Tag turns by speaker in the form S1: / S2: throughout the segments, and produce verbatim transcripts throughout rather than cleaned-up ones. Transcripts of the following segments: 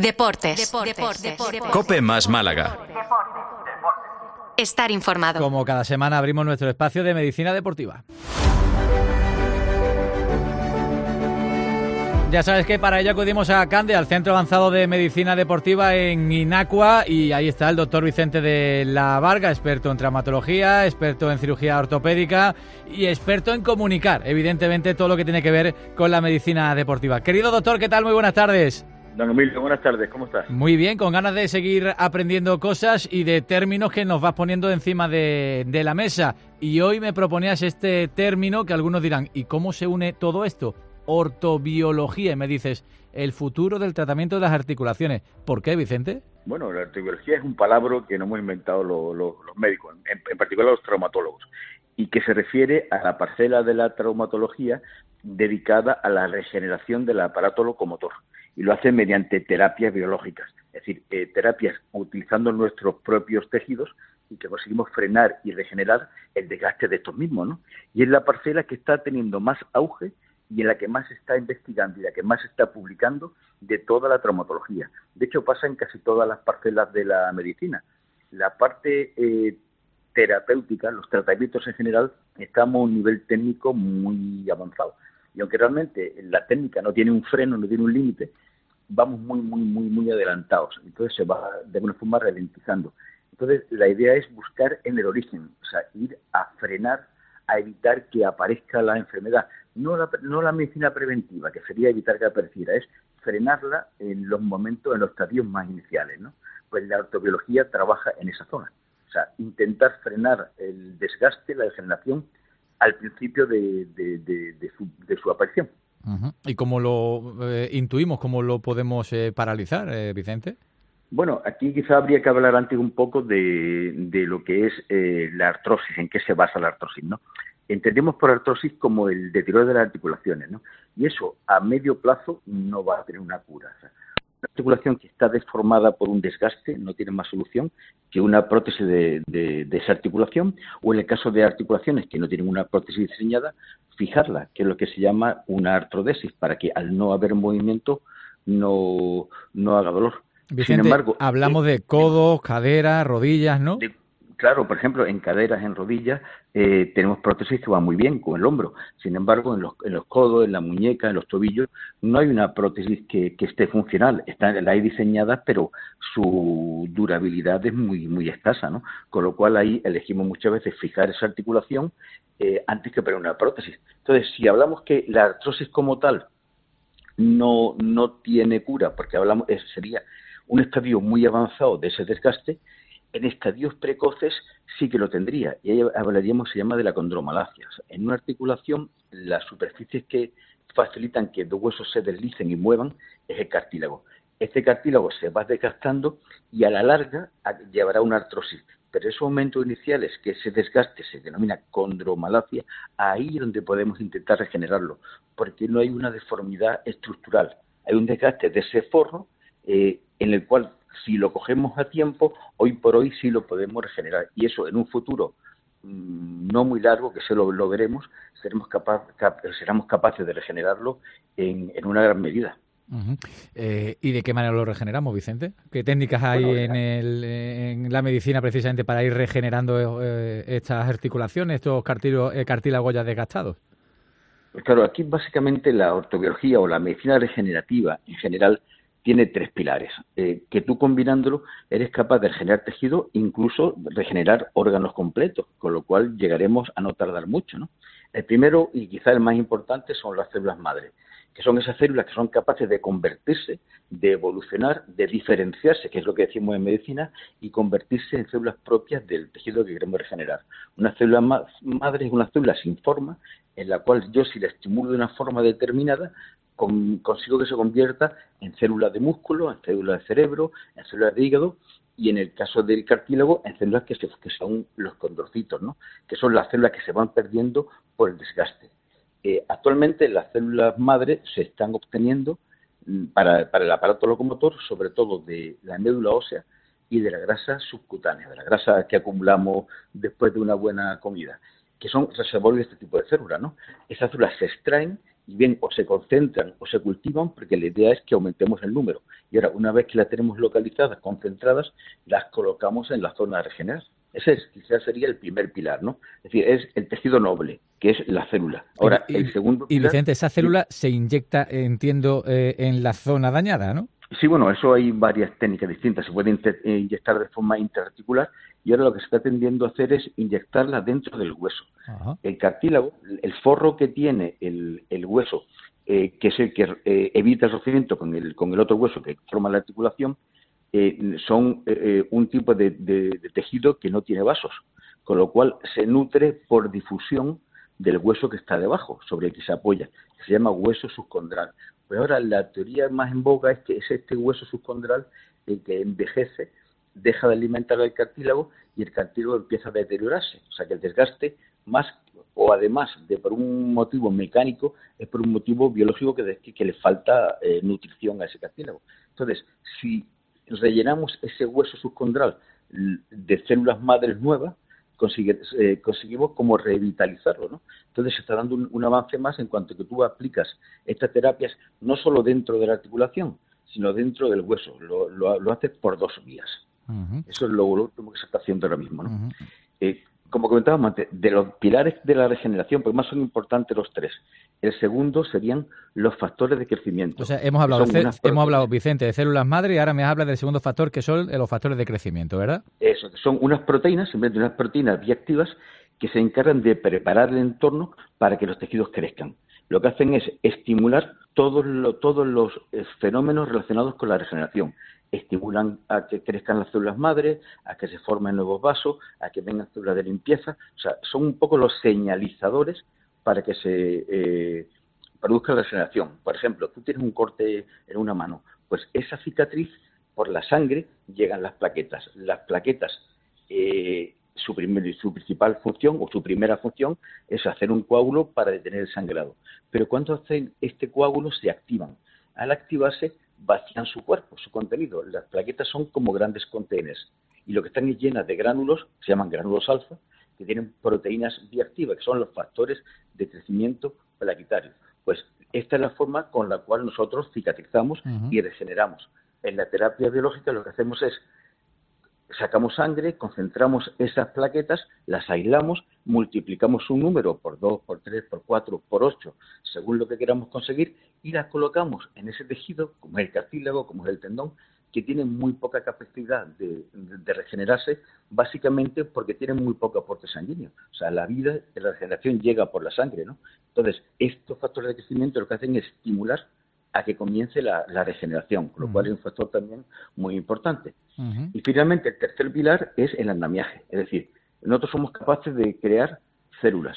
S1: Deportes. Deportes. Deportes.
S2: COPE más Málaga.
S1: Estar informado.
S3: Como cada semana abrimos nuestro espacio de medicina deportiva. Ya sabes que para ello acudimos a Cande, al Centro Avanzado de Medicina Deportiva en Inacua, y ahí está el doctor Vicente de la Varga, experto en traumatología, experto en cirugía ortopédica y experto en comunicar, evidentemente, todo lo que tiene que ver con la medicina deportiva. Querido doctor, ¿qué tal? Muy buenas tardes.
S4: Don Emilio, buenas tardes, ¿cómo estás?
S3: Muy bien, con ganas de seguir aprendiendo cosas y de términos que nos vas poniendo encima de, de la mesa. Y hoy me proponías este término que algunos dirán, ¿y cómo se une todo esto? Ortobiología, y me dices, el futuro del tratamiento de las articulaciones. ¿Por qué, Vicente?
S4: Bueno, la ortobiología es un palabra que no hemos inventado lo, lo, los médicos, en, en particular los traumatólogos, y que se refiere a la parcela de la traumatología dedicada a la regeneración del aparato locomotor, y lo hace mediante terapias biológicas, es decir, eh, terapias utilizando nuestros propios tejidos y que conseguimos frenar y regenerar el desgaste de estos mismos, ¿no? Y es la parcela que está teniendo más auge y en la que más se está investigando y la que más se está publicando de toda la traumatología. De hecho, pasa en casi todas las parcelas de la medicina. La parte eh, terapéutica, los tratamientos en general, estamos a un nivel técnico muy avanzado. Y aunque realmente la técnica no tiene un freno, no tiene un límite, vamos muy, muy, muy, muy adelantados. Entonces se va de alguna forma ralentizando. Entonces la idea es buscar en el origen, o sea, ir a frenar, a evitar que aparezca la enfermedad. No la, no la medicina preventiva, que sería evitar que apareciera, es frenarla en los momentos, en los estadios más iniciales, ¿no? Pues la ortobiología trabaja en esa zona. O sea, intentar frenar el desgaste, la degeneración, al principio de, de, de, de, su, de su aparición.
S3: Uh-huh. ¿Y cómo lo eh, intuimos, cómo lo podemos eh, paralizar, eh, Vicente?
S4: Bueno, aquí quizá habría que hablar antes un poco de, de lo que es eh, la artrosis, en qué se basa la artrosis, ¿no? Entendemos por artrosis como el deterioro de las articulaciones, ¿no? Y eso a medio plazo no va a tener una cura. O sea, una articulación que está deformada por un desgaste no tiene más solución que una prótesis de, de, de esa articulación, o en el caso de articulaciones que no tienen una prótesis diseñada, fijarla, que es lo que se llama una artrodesis, para que al no haber movimiento no, no haga dolor.
S3: Vicente,
S4: Sin embargo,
S3: hablamos
S4: eh,
S3: de codos, caderas, rodillas, ¿no?
S4: De, claro, por ejemplo, en caderas, en rodillas, eh, tenemos prótesis que van muy bien con el hombro. Sin embargo, en los, en los codos, en la muñeca, en los tobillos, no hay una prótesis que, que esté funcional. Está, la hay diseñada, pero su durabilidad es muy muy escasa, ¿no? Con lo cual ahí elegimos muchas veces fijar esa articulación eh, antes que poner una prótesis. Entonces, si hablamos que la artrosis como tal no, no tiene cura, porque hablamos eh, sería un estadio muy avanzado de ese desgaste, en estadios precoces sí que lo tendría, y ahí hablaríamos, se llama de la condromalacia. O sea, en una articulación, las superficies que facilitan que dos huesos se deslicen y muevan es el cartílago. Este cartílago se va desgastando y a la larga llevará una artrosis, pero esos momentos iniciales, que ese desgaste se denomina condromalacia, ahí es donde podemos intentar regenerarlo, porque no hay una deformidad estructural, hay un desgaste de ese forro eh, en el cual, si lo cogemos a tiempo, hoy por hoy sí lo podemos regenerar. Y eso en un futuro mmm, no muy largo, que se lo, lo veremos, seremos, capaz, cap, seremos capaces de regenerarlo en, en una gran medida.
S3: Uh-huh. Eh, ¿Y de qué manera lo regeneramos, Vicente? ¿Qué técnicas hay bueno, en, el, en la medicina precisamente para ir regenerando eh, estas articulaciones, estos cartílagos, eh, cartílagos ya desgastados?
S4: Pues claro, aquí básicamente la ortobiología o la medicina regenerativa en general tiene tres pilares, eh, que tú combinándolo eres capaz de regenerar tejido, incluso regenerar órganos completos, con lo cual llegaremos a no tardar mucho, ¿no? El primero, y quizá el más importante, son las células madre, que son esas células que son capaces de convertirse, de evolucionar, de diferenciarse, que es lo que decimos en medicina, y convertirse en células propias del tejido que queremos regenerar. Una célula ma- madre es una célula sin forma, en la cual yo, si la estimulo de una forma determinada, con, consigo que se convierta en células de músculo, en células de cerebro, en células de hígado, y en el caso del cartílago, en células que, se, que son los condrocitos, ¿no? Que son las células que se van perdiendo por el desgaste. Eh, actualmente las células madre se están obteniendo para, para el aparato locomotor, sobre todo de la médula ósea y de la grasa subcutánea, de la grasa que acumulamos después de una buena comida, que son reservorios de este tipo de células, ¿no? Esas células se extraen y bien o se concentran o se cultivan, porque la idea es que aumentemos el número. Y ahora, una vez que las tenemos localizadas, concentradas, las colocamos en la zona de regenerar. Ese es, quizás sería el primer pilar, ¿no? Es decir, es el tejido noble, que es la célula. Ahora,
S3: y,
S4: el segundo
S3: y,
S4: pilar...
S3: Y, Vicente, esa célula se inyecta, entiendo, eh, en la zona dañada, ¿no?
S4: Sí, bueno, eso hay varias técnicas distintas. Se puede inyectar de forma interarticular y ahora lo que se está tendiendo a hacer es inyectarla dentro del hueso. Ajá. El cartílago, el forro que tiene el, el hueso, eh, que es el que eh, evita el rompimiento con el, con el otro hueso que forma la articulación, eh, son eh, un tipo de, de, de tejido que no tiene vasos, con lo cual se nutre por difusión del hueso que está debajo, sobre el que se apoya, que se llama hueso subcondral. Pues ahora la teoría más en boga es que es este hueso subcondral el que envejece, deja de alimentar al cartílago y el cartílago empieza a deteriorarse. O sea que el desgaste, más o además de por un motivo mecánico, es por un motivo biológico que, que, que le falta eh, nutrición a ese cartílago. Entonces, si rellenamos ese hueso subcondral de células madres nuevas, Consigue, eh, conseguimos como revitalizarlo, ¿no? Entonces se está dando un, un avance más en cuanto que tú aplicas estas terapias no solo dentro de la articulación, sino dentro del hueso. Lo, lo, lo haces por dos vías. Uh-huh. Eso es lo, lo último que se está haciendo ahora mismo, ¿no? Uh-huh. Eh, como comentábamos antes, de los pilares de la regeneración, porque más son importantes los tres. El segundo serían los factores de crecimiento.
S3: O sea, hemos hablado, de, hemos hablado, Vicente, de células madre y ahora me habla del segundo factor, que son los factores de crecimiento, ¿verdad?
S4: Eso, que son unas proteínas, simplemente unas proteínas bioactivas que se encargan de preparar el entorno para que los tejidos crezcan. Lo que hacen es estimular todos, lo, todos los fenómenos relacionados con la regeneración. Estimulan a que crezcan las células madre, a que se formen nuevos vasos, a que vengan células de limpieza. O sea, son un poco los señalizadores para que se eh, produzca la regeneración. Por ejemplo, tú tienes un corte en una mano, pues esa cicatriz, por la sangre, llegan las plaquetas. Las plaquetas, eh, su, primer, su principal función o su primera función es hacer un coágulo para detener el sangrado. Pero cuando hacen este coágulo se activan. Al activarse, vacían su cuerpo, su contenido. Las plaquetas son como grandes contenedores y lo que están llenas de gránulos, se llaman gránulos alfa, que tienen proteínas bioactivas, que son los factores de crecimiento plaquetario. Pues esta es la forma con la cual nosotros cicatrizamos uh-huh. y regeneramos. En la terapia biológica lo que hacemos es sacamos sangre, concentramos esas plaquetas, las aislamos, multiplicamos un número por dos, por tres, por cuatro, por ocho, según lo que queramos conseguir, y las colocamos en ese tejido, como es el cartílago, como es el tendón, que tienen muy poca capacidad de, de, de regenerarse, básicamente porque tienen muy poco aporte sanguíneo. O sea, la vida de la regeneración llega por la sangre, ¿no? Entonces, estos factores de crecimiento lo que hacen es estimular a que comience la, la regeneración, con lo uh-huh. cual es un factor también muy importante. Uh-huh. Y finalmente, el tercer pilar es el andamiaje. Es decir, nosotros somos capaces de crear células.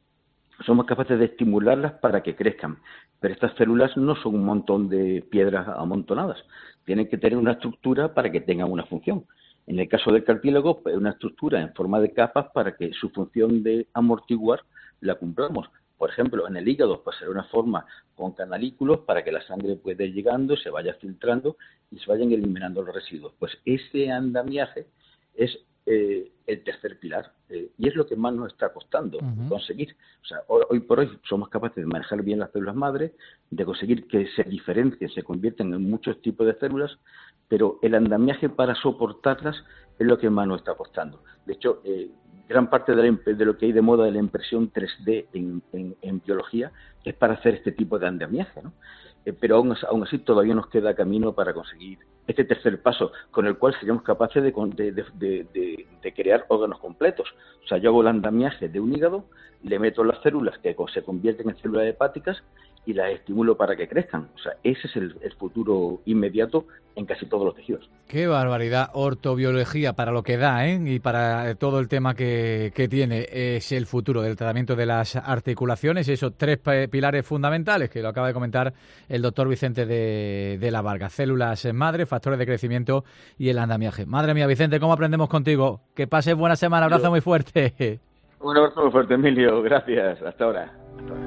S4: Somos capaces de estimularlas para que crezcan. Pero estas células no son un montón de piedras amontonadas. Tienen que tener una estructura para que tengan una función. En el caso del cartílago, pues, una estructura en forma de capas para que su función de amortiguar la cumplamos. Por ejemplo, en el hígado, pues será una forma con canalículos para que la sangre pueda ir llegando, se vaya filtrando y se vayan eliminando los residuos. Pues ese andamiaje es eh, el tercer pilar eh, y es lo que más nos está costando uh-huh. conseguir. O sea, hoy, hoy por hoy somos capaces de manejar bien las células madre, de conseguir que se diferencien, se convierten en muchos tipos de células, pero el andamiaje para soportarlas es lo que más nos está costando. De hecho, eh, gran parte de, la, de lo que hay de moda de la impresión tres D en, en, en biología es para hacer este tipo de andamiaje, ¿no? Eh, pero aún, aún así todavía nos queda camino para conseguir este tercer paso, con el cual seríamos capaces de, de, de, de, de crear órganos completos. O sea, yo hago el andamiaje de un hígado, le meto las células que se convierten en células hepáticas y las estimulo para que crezcan. O sea, ese es el, el futuro inmediato en casi todos los tejidos.
S3: Qué barbaridad, ortobiología, para lo que da, ¿eh? Y para todo el tema que, que tiene, es el futuro del tratamiento de las articulaciones, esos tres pilares fundamentales que lo acaba de comentar el doctor Vicente de, de la Varga, células madre, factores de crecimiento y el andamiaje. Madre mía, Vicente, ¿cómo aprendemos contigo? Que pases buena semana, abrazo muy fuerte.
S4: Un abrazo muy fuerte, Emilio, gracias, hasta ahora. Hasta ahora.